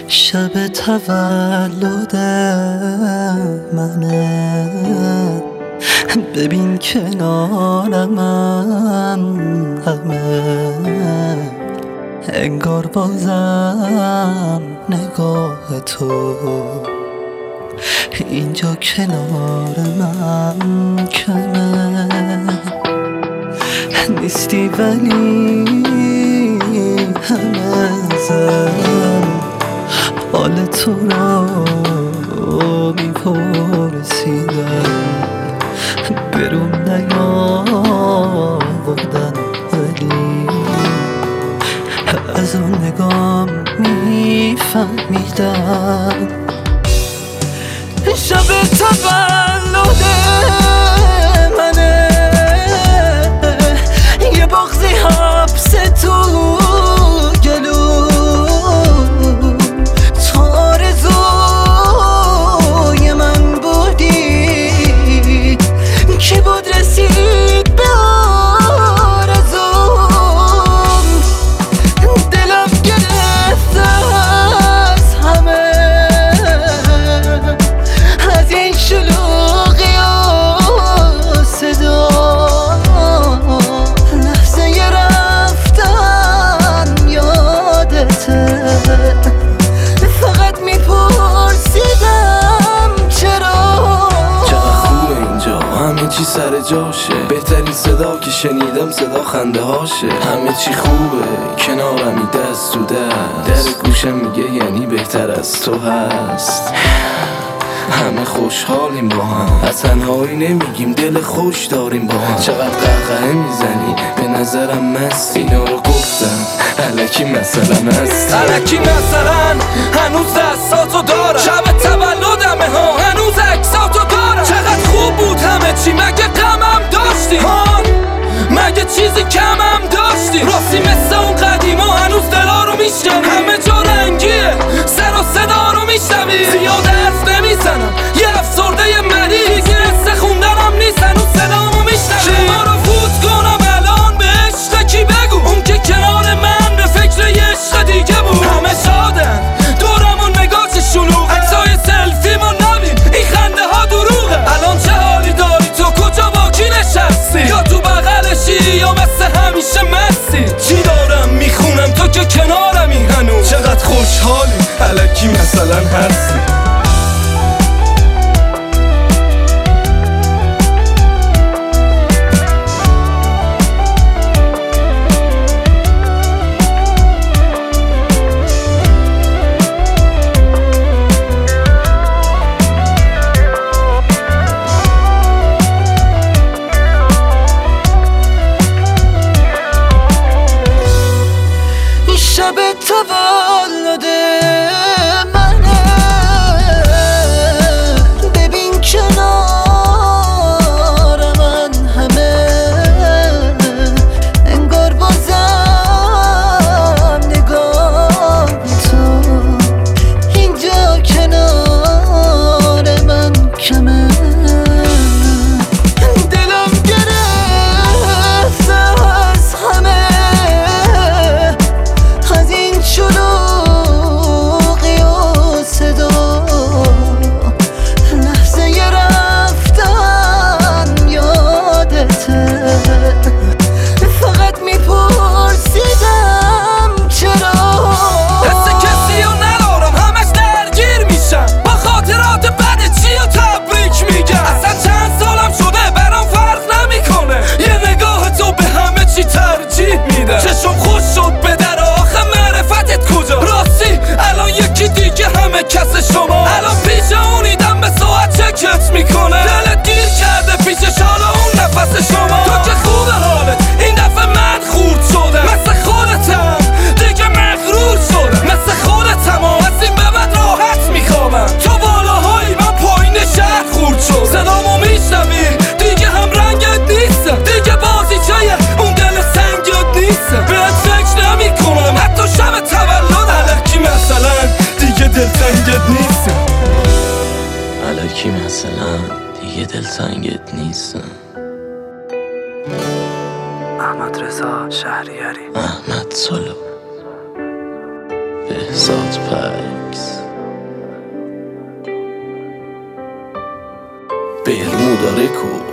شب تولد منه، ببین کنارم همه، انگار بازم نگاه تو اینجا کنار من کمه. نیستی ولی همه زن حال تو رو میپرسیدم، برون نیاوردن ولی از اون نگام میفهمیدم. شب تولد منه، یه بغضی حبس تو گلو، تو آرزوی من بودی، کی بود رسید به آرزوم. دلم گرفته از همه، از این شلوغی و صدا، لحظه رفتن یادته، فقط میپرسیدم چرا. چقدر خوبه اینجا، همه چی سر جاشه، بهترین صدا که شنیدم صدا خنده هاشه. همه چی خوبه کنارمی دست تو دست، در گوشم میگه یعنی بهتر از تو هست. همه خوشحالیم با هم، از تنهایی نمیگیم دل خوش داریم با هم. چقدر قهقه میزنی به نظرم مستی، اینا رو گفتم الکی مثلا هستی، الکی مثلا هنوز دستاتو دارم، شب تولدمه ها هنوز عکساتو دارم. چقدر خوب بود همه چی، مگه غمم داشتی ها؟ مگه چیزی کمم داشتی؟ راستی مثل اون قدیما هنوز دلا رو میشکنی، همه جا رنگیه سر و صدا رو میشنوی. زیاد حرف نمیزنم یه افسرده یه مریض، دیگه حس خوندنم نیست هنوز صدامو میشنوی. ما رو فوت کنم الان به عشق کی بگو، اون که کنار من به فکر یه عشق دیگه بود. همه شادن دورمون نگاه چه شلوغه، عکسای سلفیمون نبین این خنده ها دروغه. الان چه حالی داری تو، کجا با کی نشستی؟ یا تو بغلشی یا مثل همیشه مستی؟ چی دارم میخونم تو که کنارمی هنوز، چقدر خوشحالی الکی مثلا هستی. شب تولد منه، ببین کنار من همه، انگار بازم نگاه تو اینجا کنار من کمه. دلم گرفته از همه، از این شلوغی و صدا، لحظه رفتن یادته، فقط میپرسیدم چرا. حس کسی رو ندارم همش درگیر میشم، با خاطرات بد چی و تبریک میگم. اصلا چند سالم شده برام فرق نمیکنه، یه نگاه تو به همه چی ترجیح میده. چشم خوش شد به در آخه معرفتت کجا؟ راستی الان یکی دیگه همه کس شما، الان پیش اونیدم به ساعت چکت میکنه. دلت گیر کرده پیشش حالا اون نفس شما. تو که خوبه حالت این دفعه من خورد شدم، مثل خودتم دیگه مغرور شدم، مثل خودتم از این به بعد راحت میخوابم. تو بالاهایی من پایین شهر خورد شد، صدامو میشنوی دیگه هم رنگت نیستم، دیگه بازیچه اون دل سنگت نیستم. بهت فکر نمیکنم حتی شب تولد، الکی مثلا دیگه دلتنگت نیستم، الکی مثلا دیگه دلتنگت نیستم. احمد رضا شهریاری، احمد سلو. بهزاد پکس. برمودا رکورد.